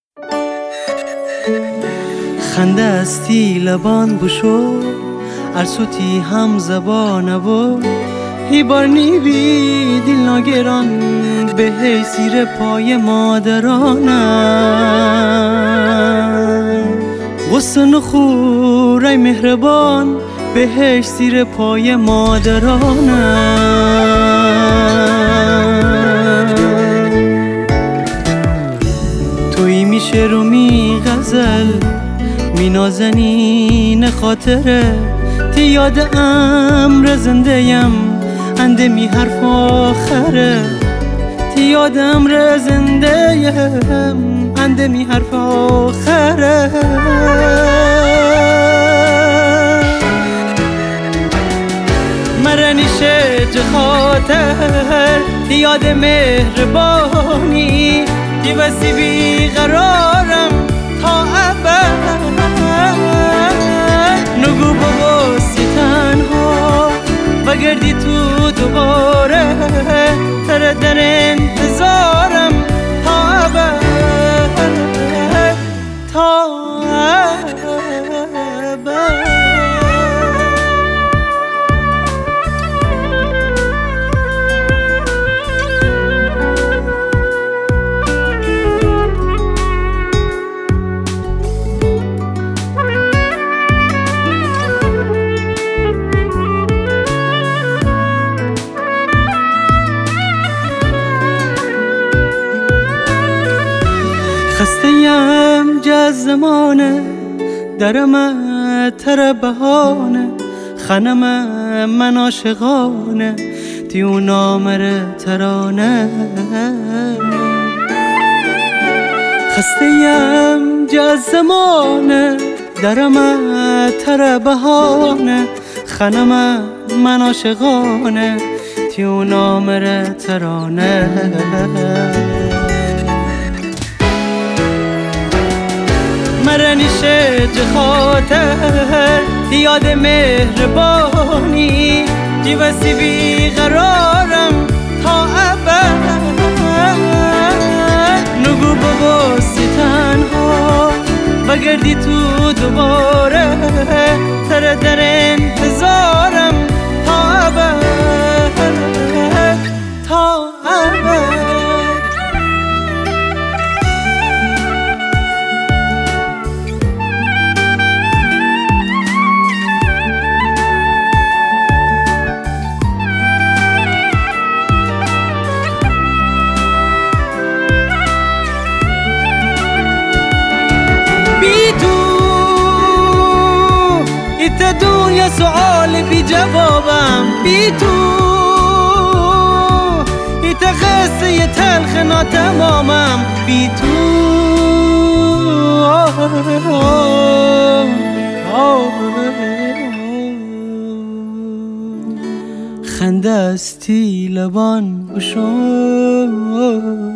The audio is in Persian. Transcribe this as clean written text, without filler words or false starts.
خنده استی لبان بشو ارسوتی هم زبانه و هی بار نیبی دل ناگران به هی سیر پای مادرانه غصن خورای مهربان به هی سیر پای مادرانه توی میشه رو می غزل می نازنین خاطره تی یاد امر زندهیم انده می حرف آخره تی یاد امر زندهیم انده می حرف آخره مرنیشه چه خاطر تی یاد مهربانی دی وسی بی قرارم تا ابد نگو بابا سی تنها و گردی تو دوباره تره در انتظارم تا ابد تا ابد خسته‌ام جز زمانه درم تر بهانه خنم من عاشقانه دیو نامر ترانه خسته‌ام جز زمانه درم تر بهانه خنم من عاشقانه دیو نامر ترانه مرنیشه چه خاطر یاد مهربانی دی وسی بی قرارم تا ابد نگو بابا سی تنها و گردی تو دوباره تره در انتظارم تا ابد تا ابد ایت دنیا سوال بی جوابم بی تو ایت قصه تلخ ناتمامم بی تو خنده استی لبان بشو